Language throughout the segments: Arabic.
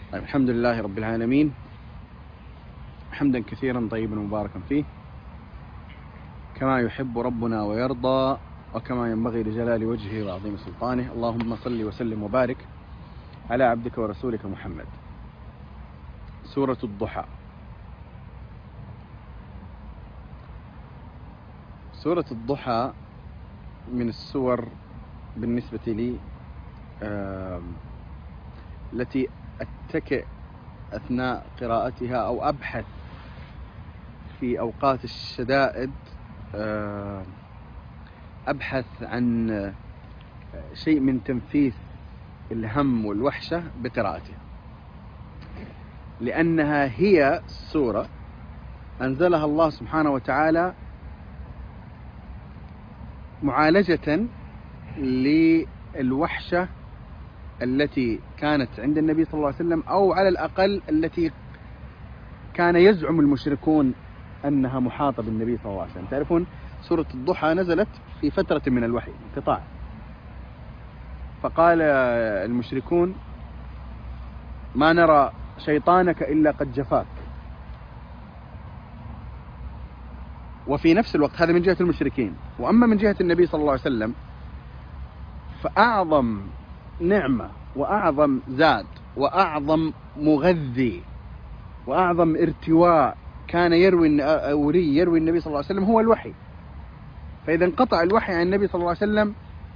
الحمد لله رب العالمين، حمدا كثيرا طيبا مباركا فيه كما يحب ربنا ويرضى وكما ينبغي لجلال وجهه وعظيم سلطانه. اللهم صل وسلم وبارك على عبدك ورسولك محمد. سورة الضحى. سورة الضحى من السور بالنسبة لي التي أتكئ أثناء قراءتها أو أبحث في أوقات الشدائد، أبحث عن شيء من تنفيس الهم والوحشة بقراءتها، لأنها هي سورة أنزلها الله سبحانه وتعالى معالجة للوحشة التي كانت عند النبي صلى الله عليه وسلم، أو على الأقل التي كان يزعم المشركون أنها محاطة بالنبي صلى الله عليه وسلم. تعرفون سورة الضحى نزلت في فترة من الوحي، انقطاع، فقال المشركون: ما نرى شيطانك إلا قد جفاك. وفي نفس الوقت هذا من جهة المشركين. وأما من جهة النبي صلى الله عليه وسلم فأعظم نعمة وأعظم زاد وأعظم مغذي وأعظم ارتواء كان يروي النبي صلى الله عليه وسلم هو الوحي. فإذا انقطع الوحي عن النبي صلى الله عليه وسلم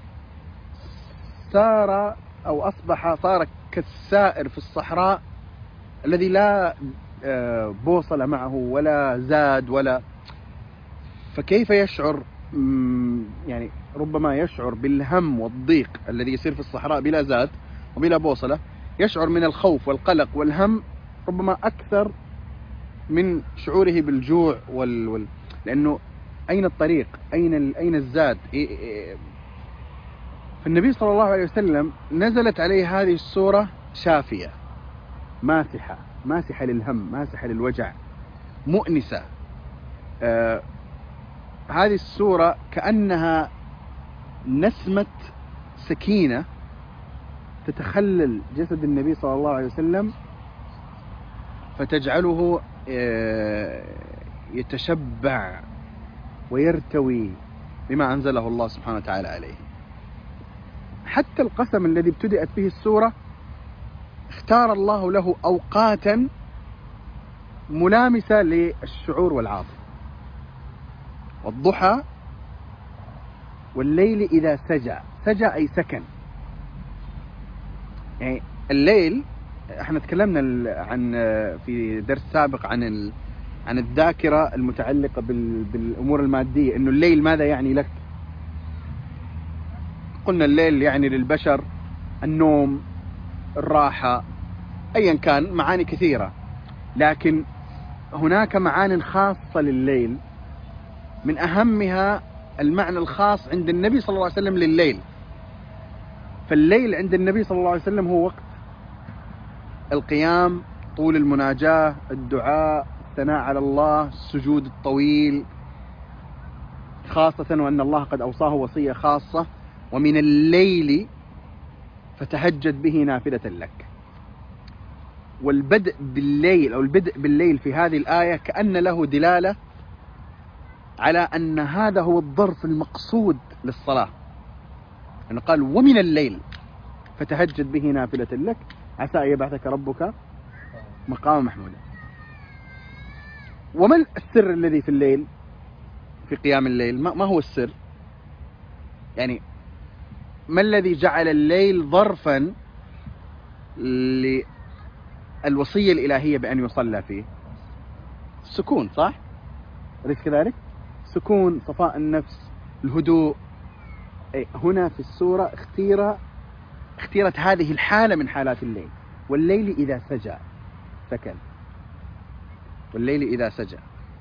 صار كالسائر في الصحراء الذي لا بوصل معه ولا زاد ولا. فكيف يشعر؟ يعني ربما يشعر بالهم والضيق الذي يصير في الصحراء بلا زاد وبلا بوصلة، يشعر من الخوف والقلق والهم ربما أكثر من شعوره بالجوع لأنه أين الطريق؟ أين الزاد؟ فالنبي صلى الله عليه وسلم نزلت عليه هذه السورة شافية ماسحة للهم، ماسحة للوجع، مؤنسة. هذه السورة كأنها نسمة سكينة تتخلل جسد النبي صلى الله عليه وسلم فتجعله يتشبع ويرتوي بما أنزله الله سبحانه وتعالى عليه. حتى القسم الذي ابتدأت به السورة اختار الله له أوقاتا ملامسة للشعور والعاطفة. والضحى والليل إذا سجى أي سكن. يعني الليل، احنا تكلمنا في درس سابق عن الذاكرة المتعلقة بالأمور المادية، إنه الليل ماذا يعني لك؟ قلنا الليل يعني للبشر النوم، الراحة، أيا كان، معاني كثيرة، لكن هناك معان خاصة لليل، من أهمها المعنى الخاص عند النبي صلى الله عليه وسلم لليل. فالليل عند النبي صلى الله عليه وسلم هو وقت القيام، طول المناجاة، الدعاء، الثناء على الله، السجود الطويل، خاصة وأن الله قد أوصاه وصية خاصة: ومن الليل فتهجد به نافلة لك. والبدء بالليل أو البدء بالليل في هذه الآية كأن له دلالة على أن هذا هو الظرف المقصود للصلاة، أنه قال: ومن الليل فتهجد به نافلة لك عسى أن يبعثك ربك مقام محمودا. وما السر الذي في الليل، في قيام الليل؟ ما هو السر؟ يعني ما الذي جعل الليل ظرفا للوصية الإلهية بأن يصلى فيه؟ السكون، صح؟ أليس كذلك؟ سكون، صفاء النفس، الهدوء. هنا في السورة اختيرت هذه الحالة من حالات الليل. والليل إذا سجى سكن. والليل إذا سجى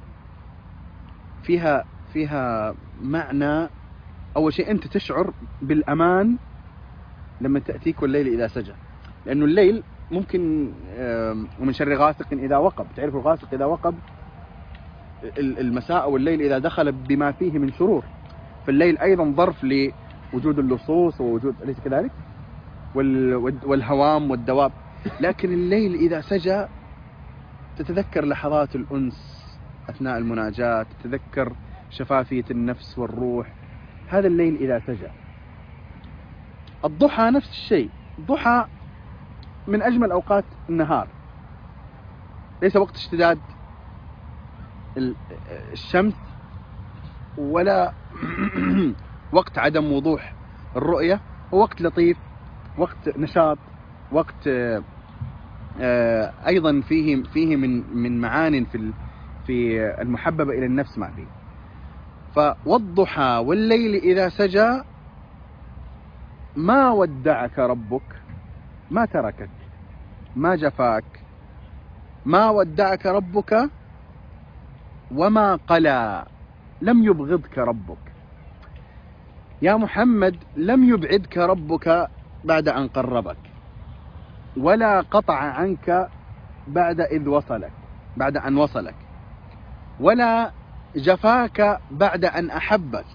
فيها معنى. أول شيء أنت تشعر بالأمان لما تأتيك والليل إذا سجى، لأنه الليل ممكن ومن شر غاسق إذا وقب. تعرفوا الغاسق إذا وقب، المساء والليل إذا دخل بما فيه من شرور. فالليل أيضا ظرف لوجود اللصوص ووجود، أليس كذلك؟ والهوام والدواب. لكن الليل إذا سجى تتذكر لحظات الأنس أثناء المناجاة، تتذكر شفافية النفس والروح. هذا الليل إذا سجى. الضحى نفس الشيء. الضحى من أجمل أوقات النهار، ليس وقت اشتداد الشمس ولا وقت عدم وضوح الرؤية، هو وقت لطيف، وقت نشاط، وقت أيضا فيه من معان في المحببة إلى النفس ما فيه. والضحى والليل إذا سجى ما ودعك ربك، ما تركك، ما جفاك. ما ودعك ربك وما قلى، لم يبغضك ربك يا محمد، لم يبعدك ربك بعد أن قربك، ولا قطع عنك بعد أن وصلك، ولا جفاك بعد أن أحبك.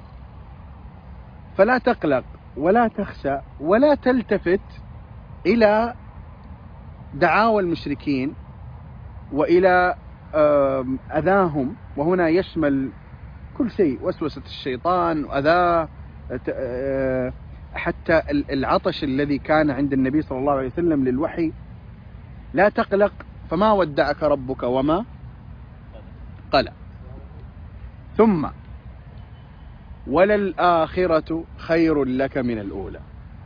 فلا تقلق ولا تخشى ولا تلتفت إلى دعاوى المشركين وإلى أذاهم، وهنا يشمل كل شيء، وسوسة الشيطان وأذاه، حتى العطش الذي كان عند النبي صلى الله عليه وسلم للوحي. لا تقلق، فما ودعك ربك وما قلى. ثم وللآخرة خير لك من الأولى.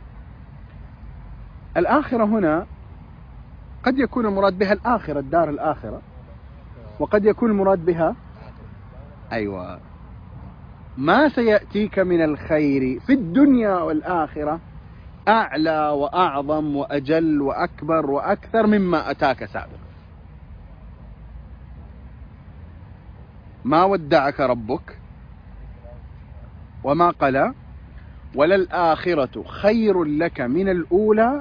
الآخرة هنا قد يكون المراد بها الآخرة، الدار الآخرة، وقد يكون المراد بها أيوة ما سيأتيك من الخير في الدنيا والآخرة أعلى وأعظم وأجل وأكبر وأكثر مما أتاك سابقا. ما ودعك ربك وما قلى، وللآخرة خير لك من الأولى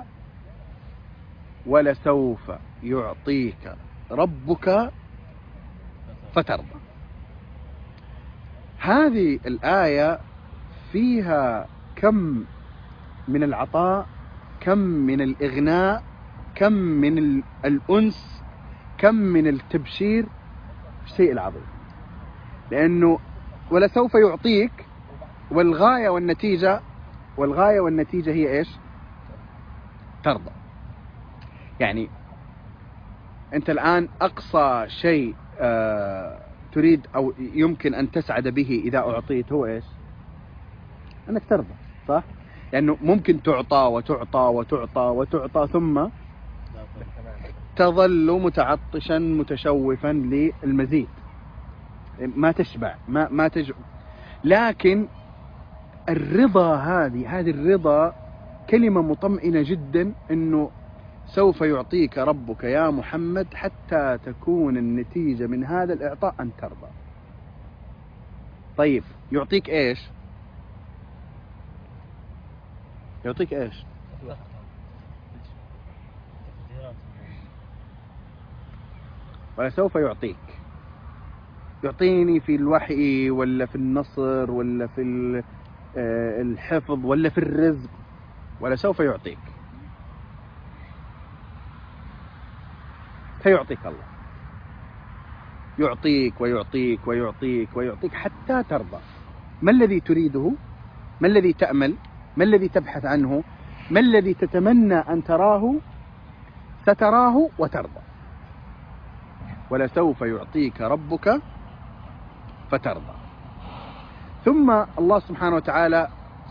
ولسوف يعطيك ربك فترضى. هذه الآية فيها كم من العطاء، كم من الإغناء، كم من الأنس، كم من التبشير، الشيء العظيم. لأنه ولسوف يعطيك، والغاية والنتيجة هي إيش؟ ترضى. يعني أنت الآن أقصى شيء تريد أو يمكن أن تسعد به إذا أعطيت هو إيش؟ أنك ترضى، صح؟ لأنه ممكن تعطى وتعطى وتعطى وتعطى ثم تظل متعطشا متشوفا للمزيد، ما تشبع، ما تجوع. لكن الرضا، هذه الرضا كلمة مطمئنة جدا، أنه سوف يعطيك ربك يا محمد حتى تكون النتيجة من هذا الإعطاء أن ترضى. طيب يعطيك إيش؟ يعطيك إيش؟ ولسوف يعطيني في الوحي ولا في النصر ولا في الحفظ ولا في الرزق، ولسوف يعطيك. فيعطيك الله، يعطيك ويعطيك ويعطيك ويعطيك حتى ترضى. ما الذي تريده؟ ما الذي تأمل؟ ما الذي تبحث عنه؟ ما الذي تتمنى أن تراه؟ ستراه وترضى. ولسوف يعطيك ربك فترضى. ثم الله سبحانه وتعالى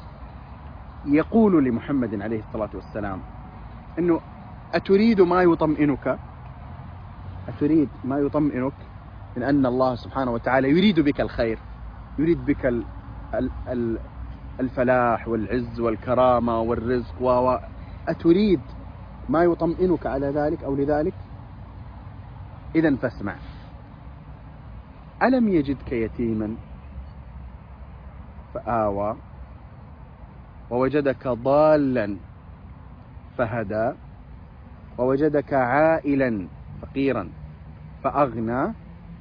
يقول لمحمد عليه الصلاة والسلام أنه أتريد ما يطمئنك؟ أتريد ما يطمئنك من أن الله سبحانه وتعالى يريد بك الخير، يريد بك الفلاح والعز والكرامة والرزق أتريد ما يطمئنك على ذلك أو لذلك؟ إذن فاسمع. ألم يجدك يتيما فآوى ووجدك ضالا فهدى ووجدك عائلا فقيرا فأغنى؟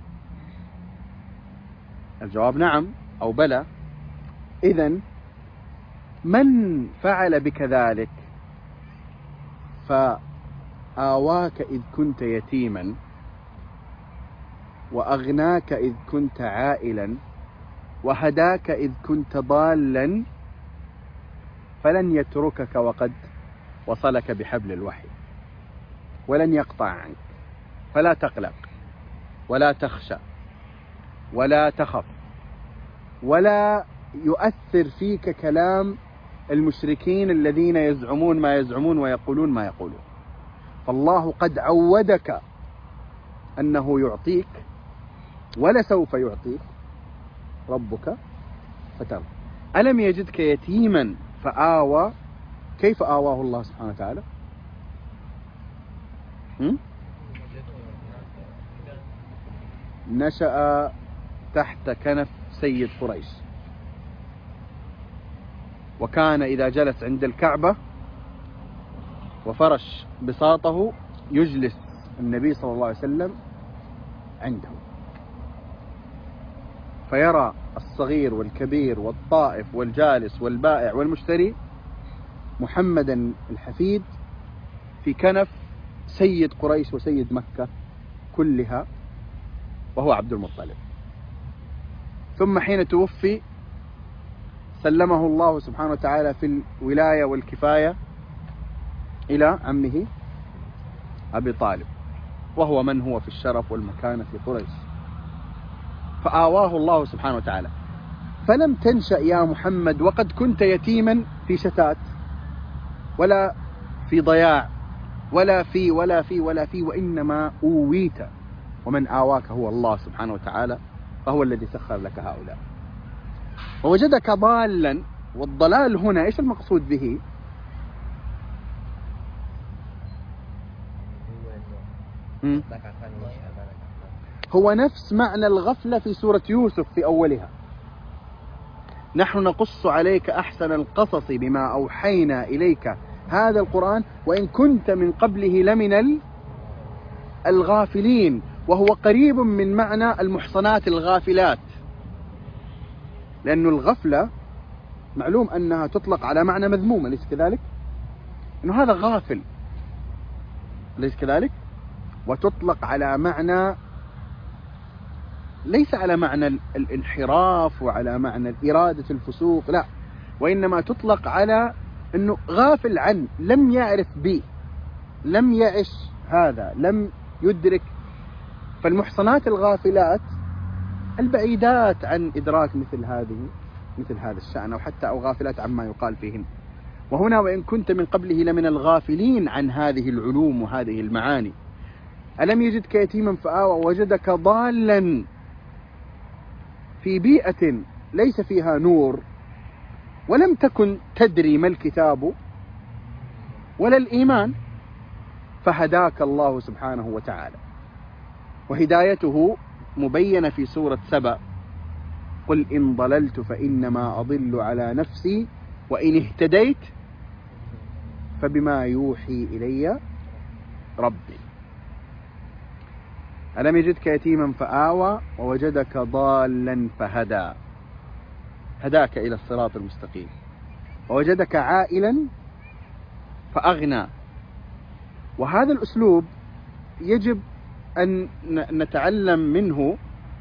الجواب نعم أو بلى. إذن من فعل بك ذلك آواك إذ كنت يتيما وأغناك إذ كنت عائلا وهداك إذ كنت ضالا فلن يتركك وقد وصلك بحبل الوحي ولن يقطع عنك، فلا تقلق ولا تخشى ولا تخف ولا يؤثر فيك كلام المشركين الذين يزعمون ما يزعمون ويقولون ما يقولون. فالله قد عودك أنه يعطيك ولسوف يعطيك ربك فترضى. ألم يجدك يتيما فآوى. كيف آواه الله سبحانه وتعالى؟ نشأ تحت كنف سيد قريش، وكان إذا جلس عند الكعبة وفرش بساطه يجلس النبي صلى الله عليه وسلم عنده، فيرى الصغير والكبير والطائف والجالس والبائع والمشتري محمدا الحفيد في كنف سيد قريش وسيد مكة كلها وهو عبد المطلب. ثم حين توفي سلمه الله سبحانه وتعالى في الولاية والكفاية إلى عمه أبي طالب، وهو من هو في الشرف والمكانة في قريش، فآواه الله سبحانه وتعالى. فلم تنشأ يا محمد وقد كنت يتيما في شتات ولا في ضياع ولا في وإنما أويت، ومن آواك هو الله سبحانه وتعالى، فهو الذي سخر لك هؤلاء. ووجدك ضالا، والضلال هنا إيش المقصود به؟ هو نفس معنى الغفلة في سورة يوسف في أولها: نحن نقص عليك أحسن القصص بما أوحينا إليك هذا القرآن وإن كنت من قبله لمن الغافلين، وهو قريب من معنى المحصنات الغافلات، لأن الغفلة معلوم أنها تطلق على معنى مذموم، أليس كذلك؟ أنه هذا غافل، أليس كذلك؟ وتطلق على معنى ليس على معنى الانحراف وعلى معنى إرادة الفسوق، لا، وإنما تطلق على أنه غافل عن، لم يعرف بي، لم يعش هذا، لم يدرك. فالمحصنات الغافلات البعيدات عن إدراك مثل هذا الشأن، أو غافلات عما يقال فيهن. وهنا وإن كنت من قبله لمن الغافلين عن هذه العلوم وهذه المعاني. ألم يجدك يتيما فآوى ووجدك ضالا في بيئة ليس فيها نور، ولم تكن تدري ما الكتاب ولا الإيمان، فهداك الله سبحانه وتعالى. وهدايته مبينة في سورة سبأ: قل إن ضللت فإنما أضل على نفسي وإن اهتديت فبما يوحي إلي ربي. ألم يجدك يتيما فآوى ووجدك ضالا فهدى، هداك إلى الصراط المستقيم. ووجدك عائلا فأغنى. وهذا الأسلوب يجب أن نتعلم منه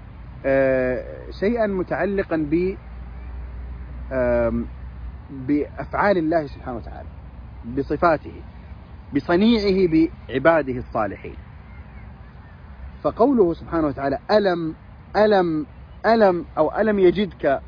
شيئا متعلقا بأفعال الله سبحانه وتعالى، بصفاته، بصنيعه بعباده الصالحين. فقوله سبحانه وتعالى ألم يجدك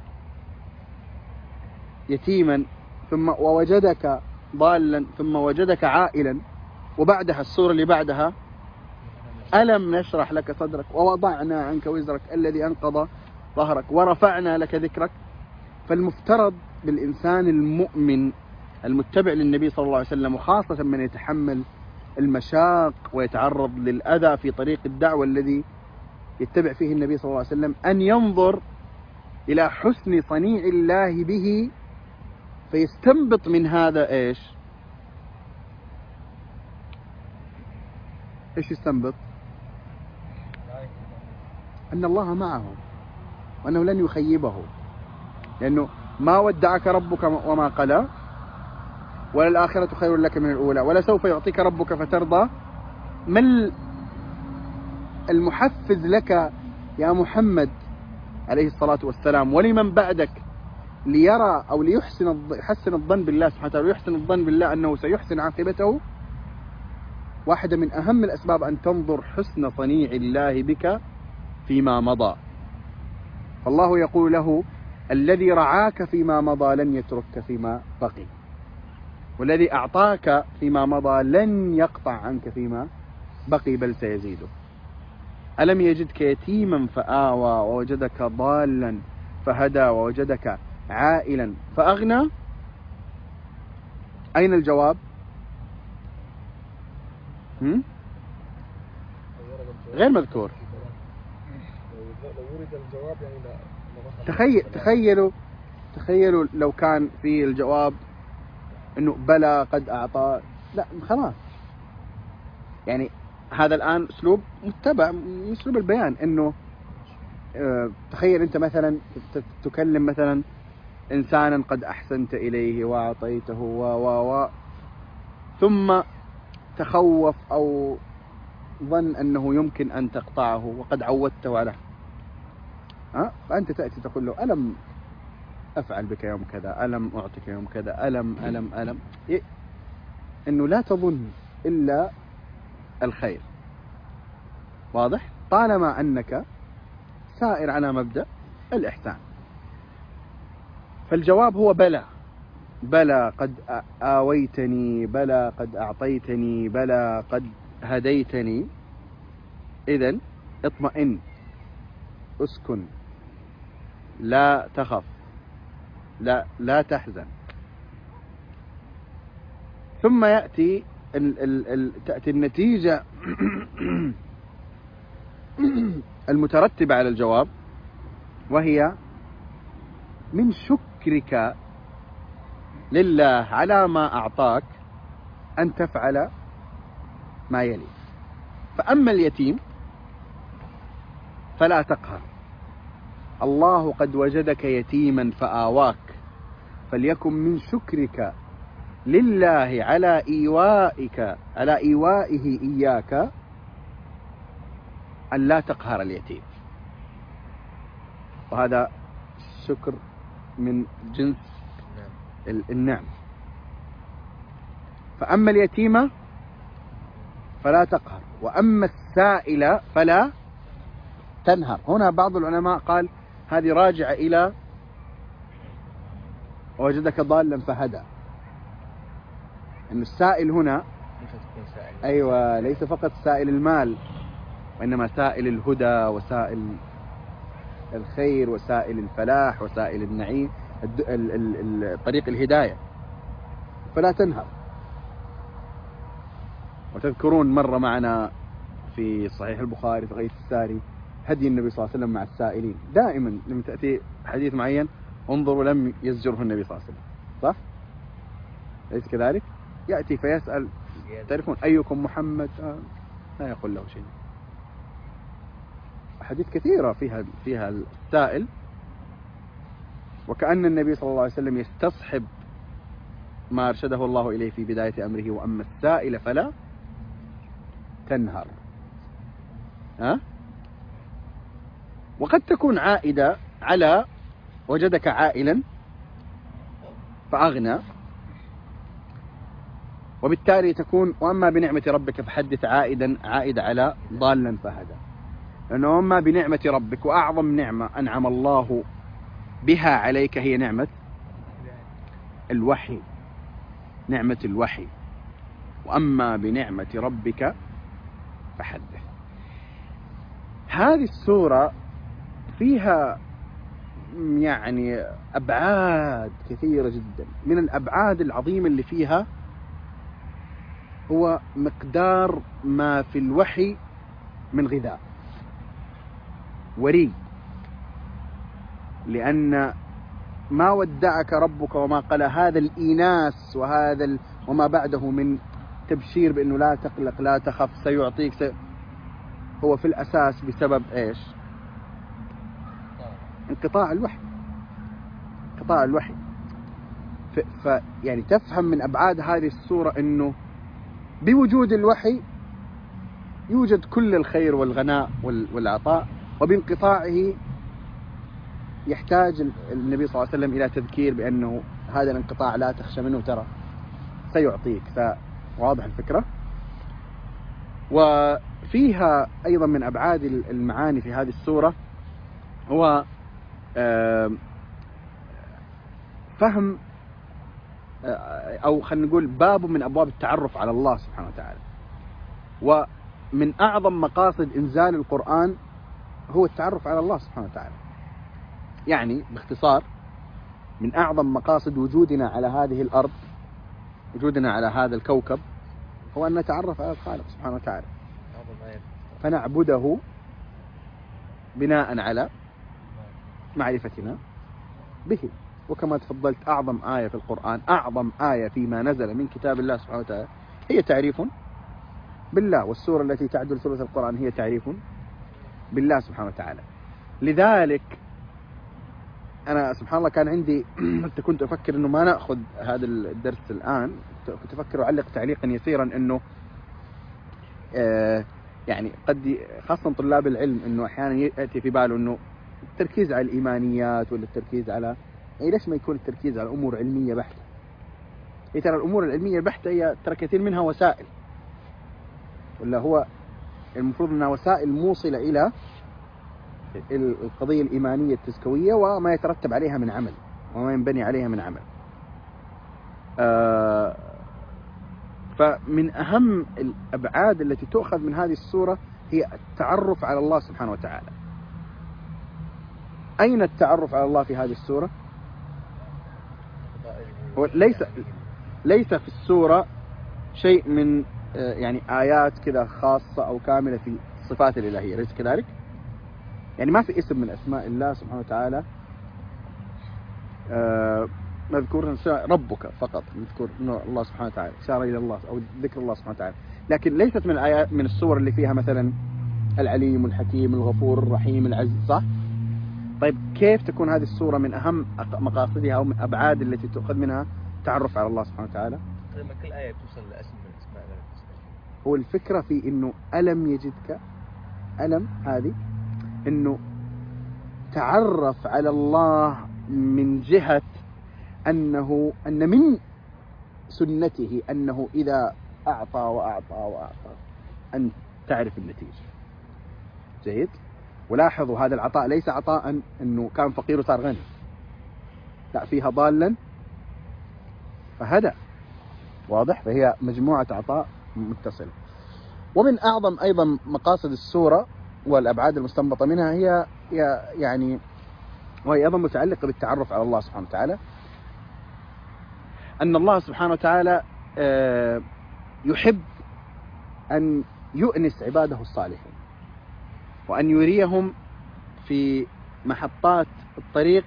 يتيما ثم ووجدك ضالا ثم وجدك عائلا، وبعدها السورة اللي بعدها ألم نشرح لك صدرك ووضعنا عنك وزرك الذي أنقض ظهرك ورفعنا لك ذكرك. فالمفترض بالإنسان المؤمن المتبع للنبي صلى الله عليه وسلم، وخاصة من يتحمل المشاق ويتعرض للأذى في طريق الدعوة الذي يتبع فيه النبي صلى الله عليه وسلم، أن ينظر إلى حسن صنيع الله به فيستنبط من هذا إيش يستنبط؟ أن الله معه وأنه لن يخيبه، لأنه ما ودعك ربك وما قلى، وللآخرة خير لك من الأولى، ولسوف يعطيك ربك فترضى. ما المحفز لك يا محمد عليه الصلاة والسلام ولمن بعدك ليرى أو يحسن الظن بالله سبحانه وتعالى، ويحسن الظن بالله أنه سيحسن عاقبته؟ واحدة من أهم الأسباب أن تنظر حسن صنيع الله بك فيما مضى. فالله يقول له: الذي رعاك فيما مضى لن يتركك فيما بقي، والذي أعطاك فيما مضى لن يقطع عنك فيما بقي بل سيزيده. ألم يجدك يتيما فآوى ووجدك ضالا فهدى ووجدك عائلا فأغنى؟ أين الجواب؟ غير مذكور. تخيلوا لو كان في الجواب انه بلى قد اعطى، لا خلاص. يعني هذا الان اسلوب متبع من اسلوب البيان، انه تخيل انت مثلا تكلم مثلا انسانا قد احسنت اليه واعطيته و ثم تخوف او ظن انه يمكن ان تقطعه وقد عودته على فانت تاتي تقول له: الم افعل بك يوم كذا، الم اعطيك يوم كذا، الم انه لا تظن الا الخير. واضح؟ طالما انك سائر على مبدأ الإحسان. فالجواب هو بلى. بلى قد آويتني، بلى قد أعطيتني، بلى قد هديتني. إذن اطمئن، اسكن، لا تخف، لا تحزن. ثم يأتي تأتي النتيجة المترتبة على الجواب، وهي من شكرك لله على ما أعطاك أن تفعل ما يلي. فأما اليتيم فلا تقهر. الله قد وجدك يتيما فآواك، فليكن من شكرك لله على إيوائه إياك أن لا تقهر اليتيم. وهذا شكر من جنس النعم. فأما اليتيمة فلا تقهر، وأما السائل فلا تنهر. هنا بعض العلماء قال هذه راجعة إلى وجدك ضالا فهدى، أن السائل هنا أيوة ليس فقط سائل المال، وإنما سائل الهدى وسائل الخير وسائل الفلاح وسائل النعيم، طريق الهداية. فلا تنهر. وتذكرون مرة معنا في صحيح البخاري في غيث الساري هدي النبي صلى الله عليه وسلم مع السائلين. دائما لما تأتي حديث معين انظروا لم يزجره النبي صلى الله عليه وسلم، صح؟ ليس كذلك؟ يأتي فيسأل تعرفون أيكم محمد؟ لا يقول له شيء. أحاديث كثيرة فيها السائل، وكأن النبي صلى الله عليه وسلم يستصحب ما أرشده الله إليه في بداية أمره: وأما السائل فلا تنهر. وقد تكون عائدة على وجدك عائلا فأغنى، وبالتالي تكون وأما بنعمة ربك فحدث عائد على ضالا فهدى. لأنه أما بنعمة ربك، وأعظم نعمة أنعم الله بها عليك هي نعمة الوحي، نعمة الوحي. وأما بنعمة ربك فحدث. هذه السورة فيها يعني أبعاد كثيرة جدا. من الأبعاد العظيمة اللي فيها هو مقدار ما في الوحي من غذاء وري، لأن ما ودعك ربك وما قال. هذا الإيناس وهذا وما بعده من تبشير بأنه لا تقلق لا تخف سيعطيك هو في الأساس بسبب إيش؟ انقطاع الوحي. يعني تفهم من أبعاد هذه السورة أنه بوجود الوحي يوجد كل الخير والغناء والعطاء، وبانقطاعه يحتاج النبي صلى الله عليه وسلم إلى تذكير بأنه هذا الانقطاع لا تخشى منه، ترى سيعطيك. فواضح الفكرة. وفيها أيضا من أبعاد المعاني في هذه السورة هو فهم أو خلينا نقول باب من أبواب التعرف على الله سبحانه وتعالى. ومن أعظم مقاصد إنزال القرآن هو التعرف على الله سبحانه وتعالى. يعني باختصار، من أعظم مقاصد وجودنا على هذه الأرض، وجودنا على هذا الكوكب، هو أن نتعرف على الخالق سبحانه وتعالى، فنعبده بناء على معرفتنا به. وكما تفضلت، أعظم آية في القرآن، أعظم آية فيما نزل من كتاب الله سبحانه وتعالى هي تعريف بالله، والسورة التي تعدل ثلث القرآن هي تعريف بالله سبحانه وتعالى. لذلك أنا سبحان الله كان عندي كنت أفكر أنه ما نأخذ هذا الدرس الآن، كنت أفكر أعلق تعليقا يسيرا أنه يعني قد خاصة طلاب العلم أنه أحيانا يأتي في باله أنه التركيز على الإيمانيات ولا التركيز على، يعني ليش ما يكون التركيز على أمور علمية بحتة؟ ترى الأمور العلمية البحتة هي ترى كثير منها وسائل، ولا هو المفروض أنها وسائل موصلة إلى القضية الإيمانية التزكوية وما يترتب عليها من عمل وما ينبني عليها من عمل. فمن أهم الأبعاد التي تؤخذ من هذه السورة هي التعرف على الله سبحانه وتعالى. أين التعرف على الله في هذه السورة؟ ليس في السورة شيء من يعني آيات كذا خاصة أو كاملة في الصفات الإلهية، ليس كذلك؟ يعني ما في اسم من أسماء الله سبحانه وتعالى مذكور ربك فقط، مذكور الله سبحانه وتعالى، إشارة إلى الله أو ذكر الله سبحانه وتعالى، لكن ليست من الآيات من السور اللي فيها مثلا العليم الحكيم الغفور الرحيم العزيز، صح؟ طيب كيف تكون هذه السورة من أهم مقاصدها أو من أبعاد التي تؤخذ منها تعرف على الله سبحانه وتعالى؟ لما كل آية توصل لاسم من أسماء الله. هو الفكرة في إنه ألم يجدك، ألم هذه إنه تعرف على الله من جهة أن من سنته أنه إذا أعطى وأعطى وأعطى أن تعرف النتيجة. جيد. ولاحظوا هذا العطاء ليس عطاء أنه كان فقير وصار غني، لا، فيها ضالا فهدى. واضح؟ فهي مجموعة عطاء متصلة. ومن أعظم أيضا مقاصد السورة والأبعاد المستنبطة منها هي يعني وهي أيضا متعلقة بالتعرف على الله سبحانه وتعالى، أن الله سبحانه وتعالى يحب أن يؤنس عباده الصالحين، وأن يريهم في محطات الطريق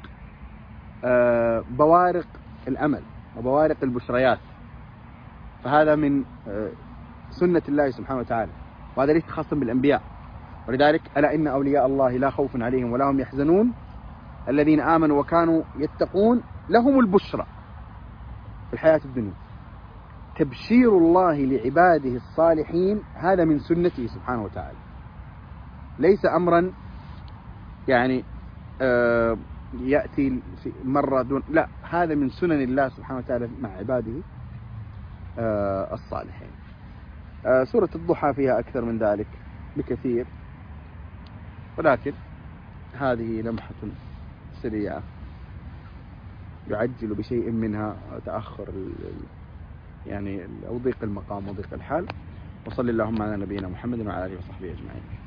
بوارق الأمل وبوارق البشريات. فهذا من سنة الله سبحانه وتعالى، وهذا ليس خاصا بالأنبياء. ولذلك ألا إن أولياء الله لا خوف عليهم ولا هم يحزنون الذين آمنوا وكانوا يتقون لهم البشرى في الحياة الدنيا. تبشير الله لعباده الصالحين هذا من سنته سبحانه وتعالى، ليس أمرا يعني يأتي في مرة دون، لا، هذا من سنن الله سبحانه وتعالى مع عباده الصالحين. سورة الضحى فيها أكثر من ذلك بكثير، ولكن هذه لمحة سريعة يعجل بشيء منها تأخر يعني أو ضيق المقام وضيق الحال. وصلى اللهم على نبينا محمد وعلى آله وصحبه أجمعين.